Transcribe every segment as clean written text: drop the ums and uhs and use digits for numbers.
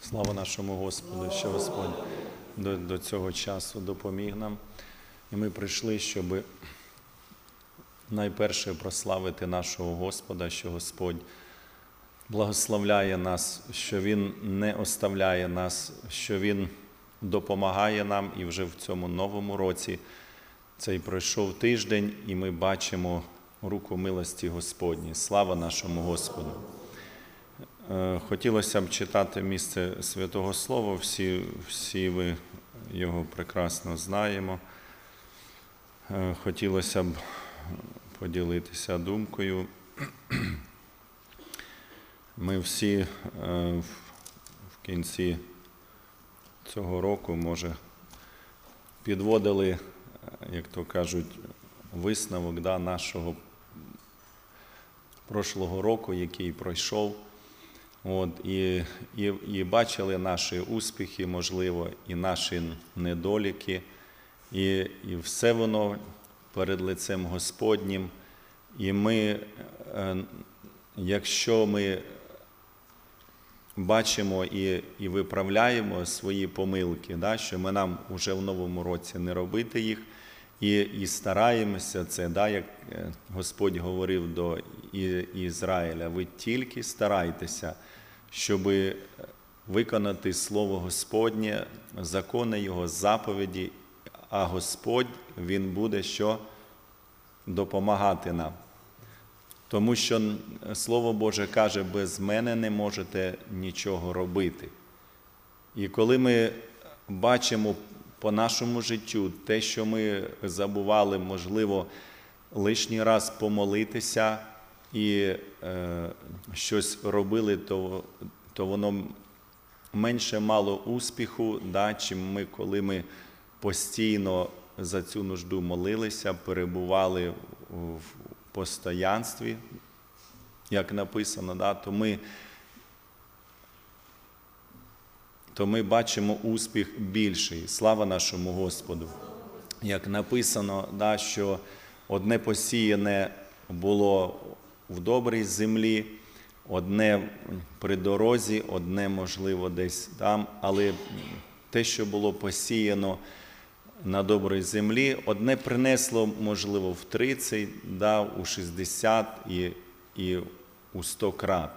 Слава нашому Господу, що Господь до цього часу допоміг нам. І ми прийшли, щоб найперше прославити нашого Господа, що Господь благословляє нас, що Він не оставляє нас, що Він допомагає нам. І вже в цьому новому році цей пройшов тиждень, і ми бачимо руку милості Господній. Слава нашому Господу! Хотілося б читати місце Святого Слова, всі ви його прекрасно знаємо. Хотілося б поділитися думкою. Ми всі в кінці цього року, може, підводили, як то кажуть, висновок нашого прошлого року, який пройшов. І бачили наші успіхи, можливо, і наші недоліки, і все воно перед лицем Господнім. І ми, якщо ми бачимо і виправляємо свої помилки, що нам вже в новому році не робити їх, і стараємося це, як Господь говорив до Ізраїля, ви тільки старайтеся, щоб виконати Слово Господнє, закони Його, заповіді, а Господь, Він буде що? Допомагати нам. Тому що Слово Боже каже, без мене не можете нічого робити. І коли ми бачимо по нашому життю те, що ми забували, можливо, лишній раз помолитися і щось робили, то воно менше мало успіху, чим коли ми постійно за цю нужду молилися, перебували в постоянстві, як написано, то ми бачимо успіх більший. Слава нашому Господу! Як написано, що одне посіяне було в добрій землі, одне при дорозі, одне, можливо, десь там, але те, що було посіяно на добрій землі, одне принесло, можливо, в 30, у 60 і у 100 крат.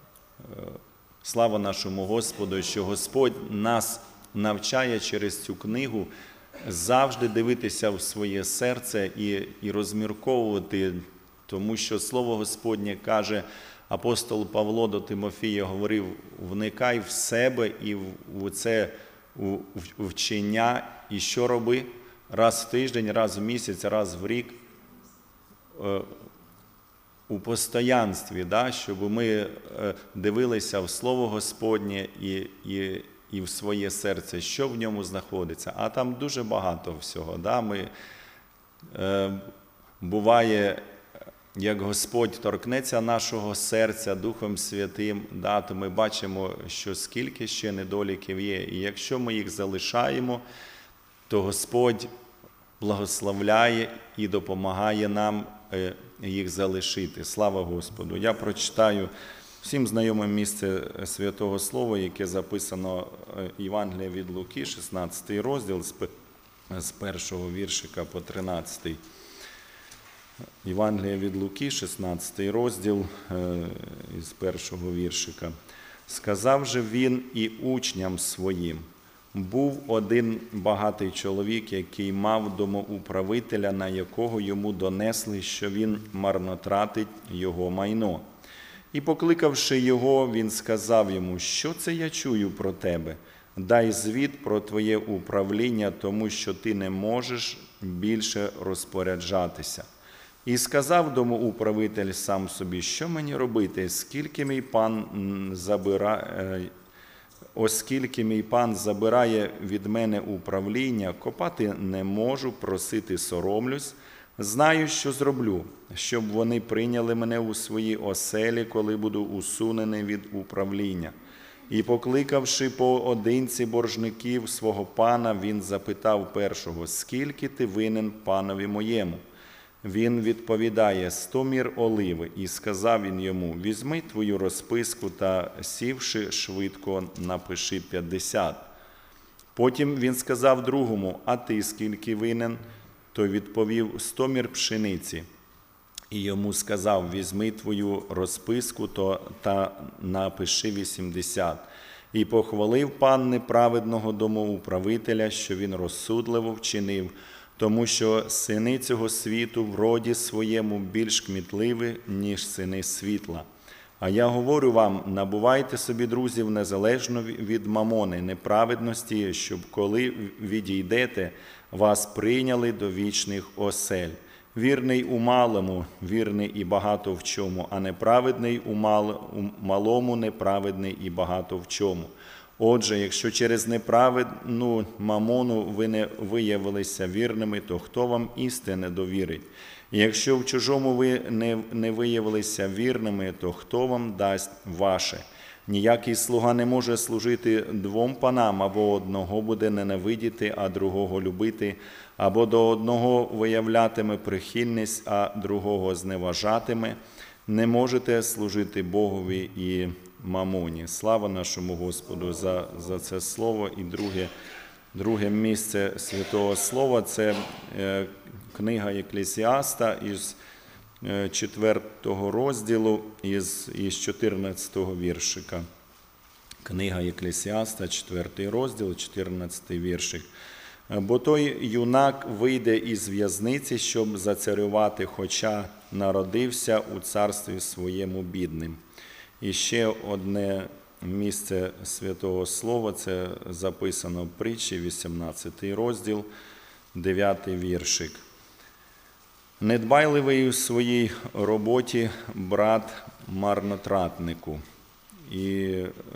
Слава нашому Господу, що Господь нас навчає через цю книгу завжди дивитися в своє серце і розмірковувати, тому що Слово Господнє каже, апостол Павло до Тимофія говорив, вникай в себе і в це вчення, і що роби? Раз в тиждень, раз в місяць, раз в рік у постоянстві, щоб ми дивилися в Слово Господнє і в своє серце, що в ньому знаходиться. А там дуже багато всього. Буває, як Господь торкнеться нашого серця Духом Святим, то ми бачимо, що скільки ще недоліків є. І якщо ми їх залишаємо, то Господь благословляє і допомагає нам їх залишити. Слава Господу! Я прочитаю всім знайоме місце Святого Слова, яке записано Євангелія від Луки, 16 розділ, з 1 віршика по 13. Євангелія від Луки, 16 розділ, із 1 віршика. «Сказав же він і учням своїм, був один багатий чоловік, який мав домоуправителя, на якого йому донесли, що він марнотратить його майно. І, покликавши його, він сказав йому, що це я чую про тебе? Дай звіт про твоє управління, тому що ти не можеш більше розпоряджатися. І сказав домоуправитель сам собі, що мені робити, оскільки мій пан забирає від мене управління, копати не можу, просити соромлюсь, знаю, що зроблю, щоб вони прийняли мене у свої оселі, коли буду усунений від управління. І, покликавши поодинці боржників свого пана, він запитав першого, скільки ти винен панові моєму? Він відповідає: 100 мір оливи. І сказав він йому: візьми твою розписку та, сівши швидко, напиши 50. Потім він сказав другому: а ти скільки винен? Той відповів: 100 мір пшениці. І йому сказав: візьми твою розписку та напиши 80. І похвалив пан неправедного домоуправителя, що він розсудливо вчинив, тому що сини цього світу в роді своєму більш кмітливі, ніж сини світла. А я говорю вам: набувайте собі друзів незалежно від мамони, неправедності, щоб коли відійдете, вас прийняли до вічних осель. Вірний у малому, вірний і багато в чому, а неправедний у малому, неправедний і багато в чому. Отже, якщо через неправедну мамону ви не виявилися вірними, то хто вам істини довірить? І якщо в чужому ви не виявилися вірними, то хто вам дасть ваше? Ніякий слуга не може служити двом панам, або одного буде ненавидіти, а другого любити, або до одного виявлятиме прихильність, а другого зневажатиме. Не можете служити Богові і мамоні. Слава нашому Господу за це слово. І друге місце Святого Слова – це книга Єклесіаста із 4 розділу, із 14 віршика. Книга Єклесіаста, 4 розділ, 14 віршик. Бо той юнак вийде із в'язниці, щоб зацарювати, хоча народився у царстві своєму бідним. І ще одне місце Святого Слова, це записано в притчі, 18 розділ, 9 віршик. Недбайливий у своїй роботі брат марнотратнику. І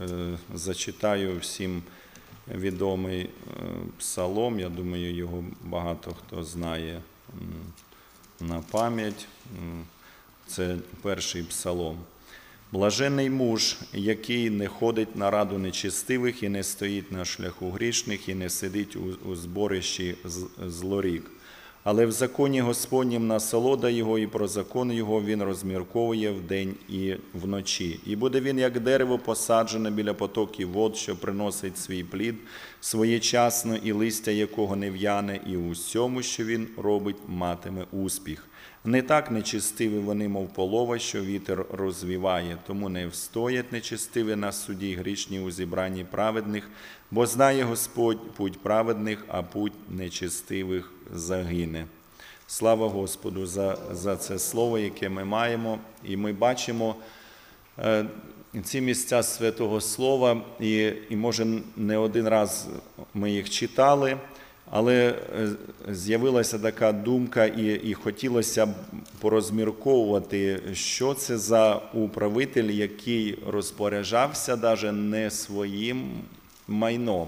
зачитаю всім відомий псалом, я думаю, його багато хто знає на пам'ять. Це перший псалом. Блажений муж, який не ходить на раду нечестивих, і не стоїть на шляху грішних, і не сидить у зборищі злорік. Але в законі Господнім насолода його, і про закон його він розмірковує вдень і вночі. І буде він, як дерево посаджене біля потоків вод, що приносить свій плід своєчасно, і листя якого не в'яне, і у всьому, що він робить, матиме успіх. Не так нечестиві вони, мов полова, що вітер розвіває, тому не встоять нечестиві на суді грішні у зібранні праведних, бо знає Господь путь праведних, а путь нечестивих загине. Слава Господу за це слово, яке ми маємо, і ми бачимо ці місця Святого Слова, і може не один раз ми їх читали, але з'явилася така думка, і хотілося б порозмірковувати, що це за управитель, який розпоряджався навіть не своїм майном.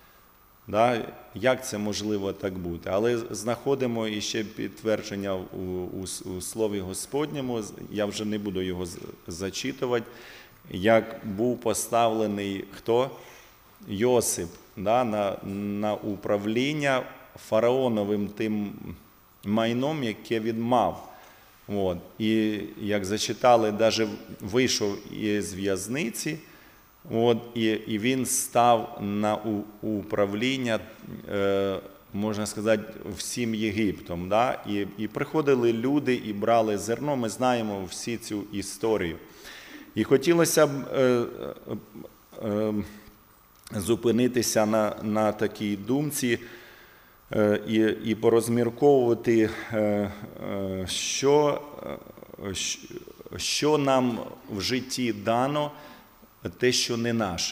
Як це можливо так бути? Але знаходимо іще підтвердження у Слові Господньому, я вже не буду його зачитувати, як був поставлений хто? Йосип на управління фараоновим тим майном, яке він мав. І як зачитали, навіть вийшов із в'язниці, і він став на управління, можна сказати, всім Єгиптом. І приходили люди і брали зерно, ми знаємо всі цю історію. І хотілося б зупинитися на такій думці і порозмірковувати, що нам в житті дано, те, що не наше.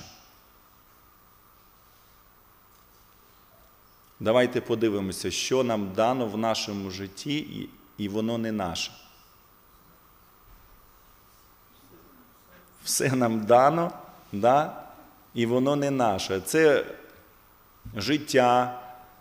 Давайте подивимося, що нам дано в нашому житті, і воно не наше. Все нам дано, і воно не наше. Це життя,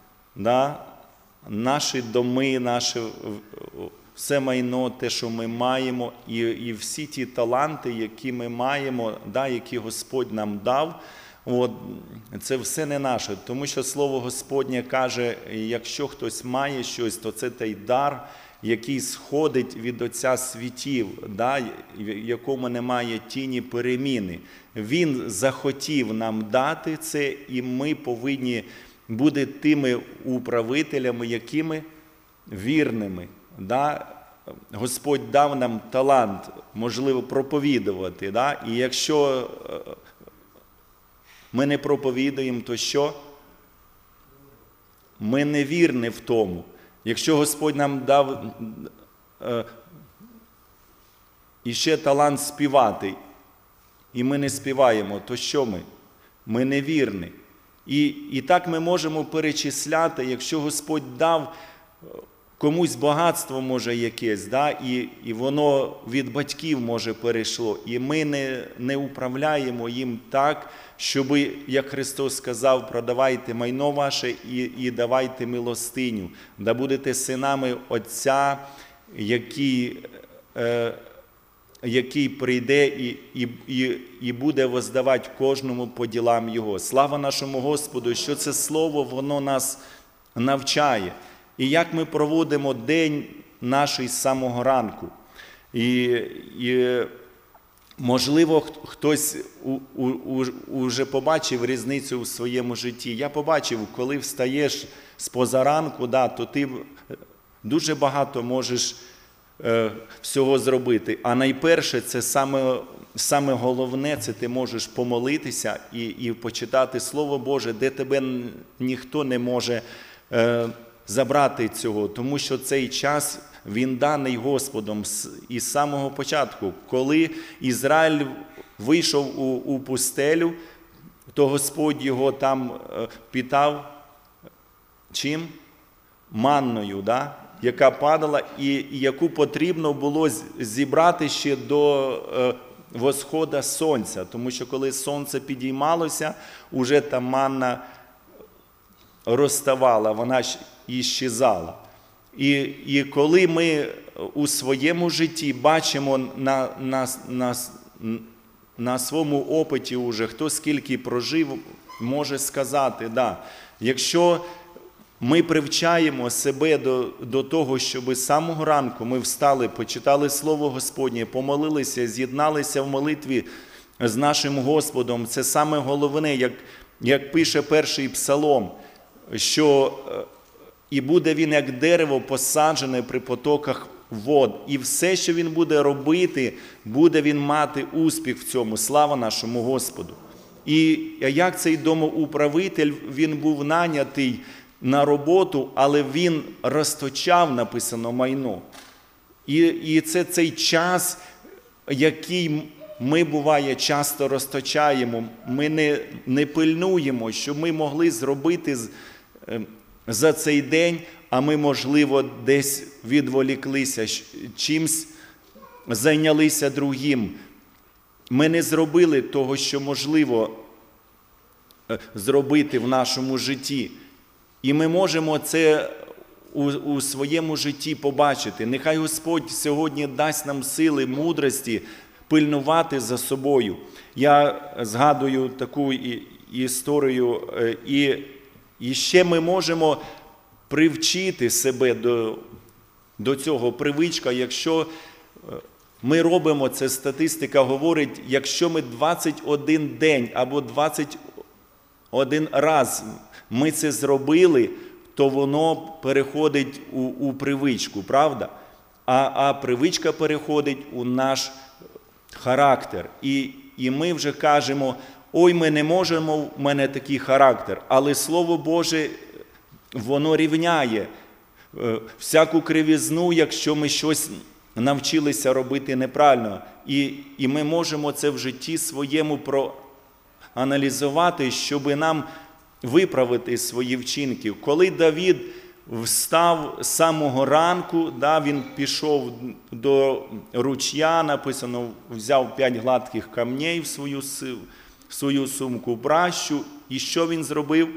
наші доми, наше все майно, те, що ми маємо, і всі ті таланти, які ми маємо, які Господь нам дав, це все не наше. Тому що Слово Господнє каже, якщо хтось має щось, то це той дар, який сходить від Отця світів, да, в якому немає тіні переміни. Він захотів нам дати це, і ми повинні бути тими управителями, якими вірними. Да? Господь дав нам талант, можливо, проповідувати. Да? І якщо ми не проповідуємо, то що? Ми не вірні в тому. Якщо Господь нам дав іще талант співати, і ми не співаємо, то що ми? Ми не вірні. І так ми можемо перечисляти, якщо Господь дав комусь багатство, може, якесь, да, і воно від батьків, може, перейшло, і ми не управляємо їм так, щоб, як Христос сказав, продавайте майно ваше і давайте милостиню, да будете синами Отця, який прийде і буде воздавати кожному по ділам Його. Слава нашому Господу, що це Слово, воно нас навчає. І як ми проводимо день наш з самого ранку. І можливо, хтось уже побачив різницю у своєму житті. Я побачив, коли встаєш з позаранку, да, то ти дуже багато можеш всього зробити. А найперше, це саме головне, це ти можеш помолитися і почитати Слово Боже, де тебе ніхто не може забрати цього, тому що цей час, він даний Господом із самого початку. Коли Ізраїль вийшов у пустелю, то Господь його там питав чим? Манною, да? Яка падала і яку потрібно було зібрати ще до восходу сонця. Тому що коли сонце підіймалося, уже та манна розставала, вона іщезала. І коли ми у своєму житті бачимо на своєму опиті уже, хто скільки прожив, може сказати, да, якщо ми привчаємо себе до того, щоб з самого ранку ми встали, почитали Слово Господнє, помолилися, з'єдналися в молитві з нашим Господом, це саме головне, як пише перший псалом, що і буде він, як дерево, посаджене при потоках вод. І все, що він буде робити, буде він мати успіх в цьому. Слава нашому Господу. І як цей домоуправитель, він був нанятий на роботу, але він розточав, написано, майно. І це цей час, який ми, буває, часто розточаємо. Ми не пильнуємо, що ми могли зробити за цей день, а ми, можливо, десь відволіклися, чимсь зайнялися другим. Ми не зробили того, що можливо зробити в нашому житті. І ми можемо це у своєму житті побачити. Нехай Господь сьогодні дасть нам сили, мудрості пильнувати за собою. Я згадую таку історію, і ще ми можемо привчити себе до цього привичка, якщо ми робимо це, статистика говорить, якщо ми 21 день або 21 раз ми це зробили, то воно переходить у привичку, правда? А привичка переходить у наш характер. І ми вже кажемо, ой, ми не можемо, в мене такий характер. Але Слово Боже, воно рівняє всяку кривізну, якщо ми щось навчилися робити неправильно. І ми можемо це в житті своєму проаналізувати, щоб нам виправити свої вчинки. Коли Давид встав з самого ранку, да, він пішов до ручя, написано, взяв 5 гладких камней в свою сумку пращу. І що він зробив?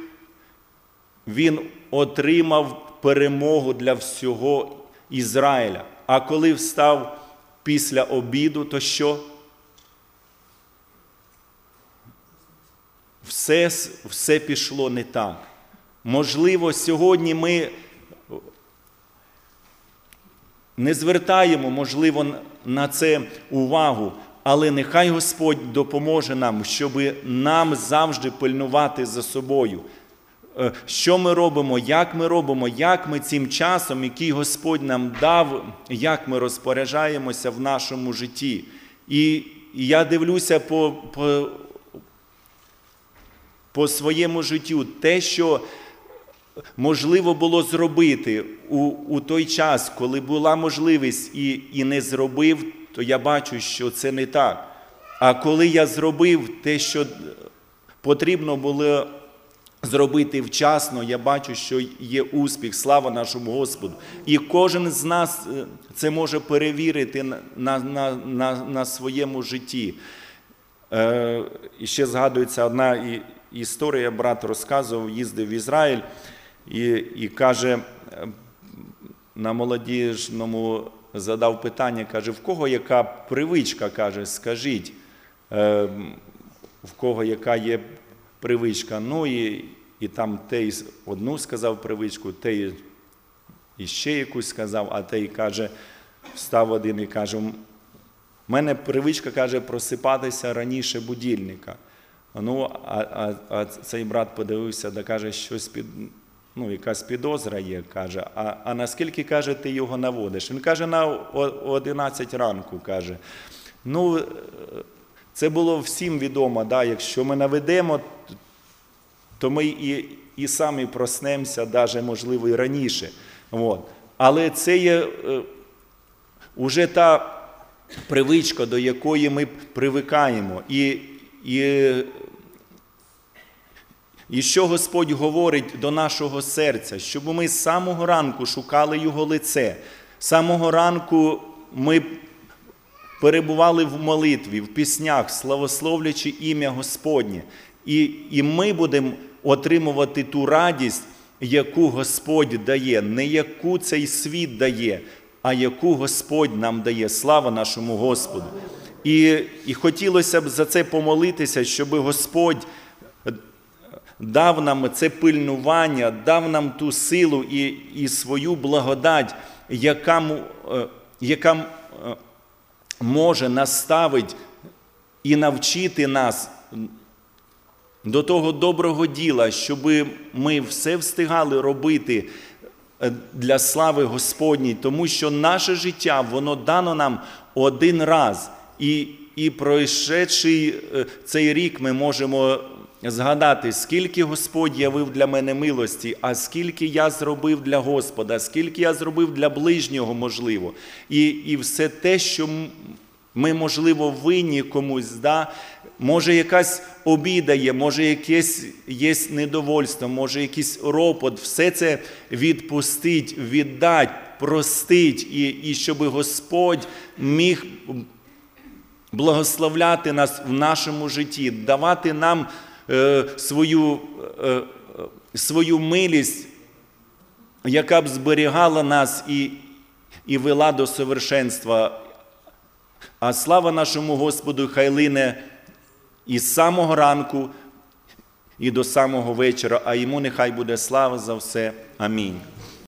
Він отримав перемогу для всього Ізраїля. А коли встав після обіду, то що? Все пішло не так. Можливо, сьогодні ми не звертаємо, можливо, на це увагу, але нехай Господь допоможе нам, щоб нам завжди пильнувати за собою. Що ми робимо, як ми цим часом, який Господь нам дав, як ми розпоряджаємося в нашому житті. І я дивлюся по своєму життю, те, що можливо було зробити у той час, коли була можливість і не зробив, то я бачу, що це не так. А коли я зробив те, що потрібно було зробити вчасно, я бачу, що є успіх. Слава нашому Господу. І кожен з нас це може перевірити на своєму житті. І ще згадується одна історія, брат розказував, їздив в Ізраїль і каже, на молодіжному задав питання, каже, в кого яка привичка, каже, скажіть, в кого яка є привичка. Ну і там той одну сказав привичку, той іще якусь сказав, а той каже, встав один і каже, в мене привичка, каже, просипатися раніше будильника. Ну, а цей брат подивився, да каже, щось якась підозра є, каже, а наскільки, каже, ти його наводиш? Він каже, на 11 ранку, каже. Ну, це було всім відомо, да, якщо ми наведемо, то ми і самі проснемося, навіть, можливо, і раніше. От. Але це є уже та привичка, до якої ми привикаємо. І що Господь говорить до нашого серця? Щоб ми з самого ранку шукали Його лице. З самого ранку ми перебували в молитві, в піснях, славословлячи ім'я Господнє. І ми будемо отримувати ту радість, яку Господь дає. Не яку цей світ дає, а яку Господь нам дає. Слава нашому Господу. І хотілося б за це помолитися, щоб Господь дав нам це пильнування, дав нам ту силу і свою благодать, яка може наставити і навчити нас до того доброго діла, щоб ми все встигали робити для слави Господній, тому що наше життя, воно дано нам один раз. І пройшедший цей рік ми можемо згадати, скільки Господь явив для мене милості, а скільки я зробив для Господа, скільки я зробив для ближнього, можливо. І все те, що ми, можливо, винні комусь, да? Може якась обіда є, може якесь є недовольство, може якийсь ропот, все це відпустить, віддать, простить, і щоб Господь міг благословляти нас в нашому житті, давати нам свою милість, яка б зберігала нас і вела до совершенства. А слава нашому Господу хай лине із самого ранку і до самого вечора, а йому нехай буде слава за все. Амінь.